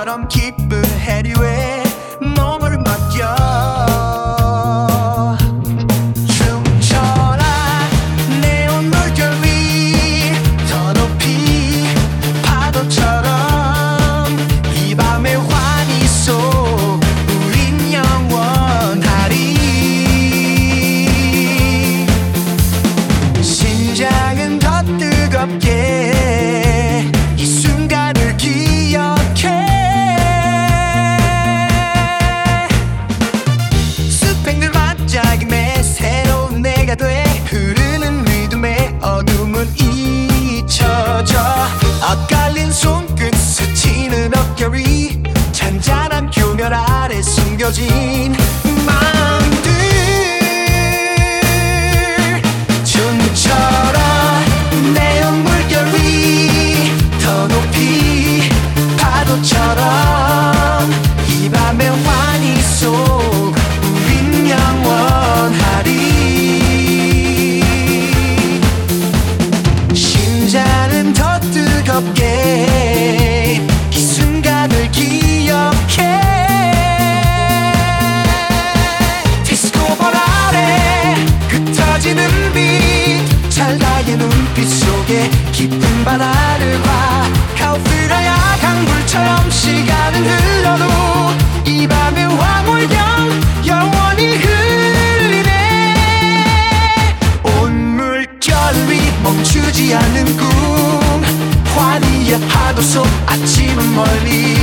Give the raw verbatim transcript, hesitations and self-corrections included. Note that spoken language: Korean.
바람처럼 깊은 해류에 몸을 맡겨 춤춰라 내온 물결 위 더 높이 파도처럼 이 밤의 환희 속 우린 영원하리. 심장은 더 뜨겁게 이 순간을 기억해. 수백들 반짝임에 새로운 내가 돼. 흐르는 리듬에 어둠은 잊혀져. 엇갈린 손끝 스치는 어깨위 잔잔한 교면 아래 숨겨진 마음들. 춤춰라 내온 물결 위 더 높이 파도처럼 이 밤의 환희 속 우린 영원하리. 심장은 더 뜨겁게 이 순간을 기억해. 디스코볼 아래 흩어지는 빛 찰나의 눈빛 속에 깊은 바다를 봐. 카우프라야 강불처럼 시간은 흘러도 이 밤의 황홀경 영원히 흘리네. 온 물결 위 멈추지 않는 꿈 환희의 파도 속 아침은 멀리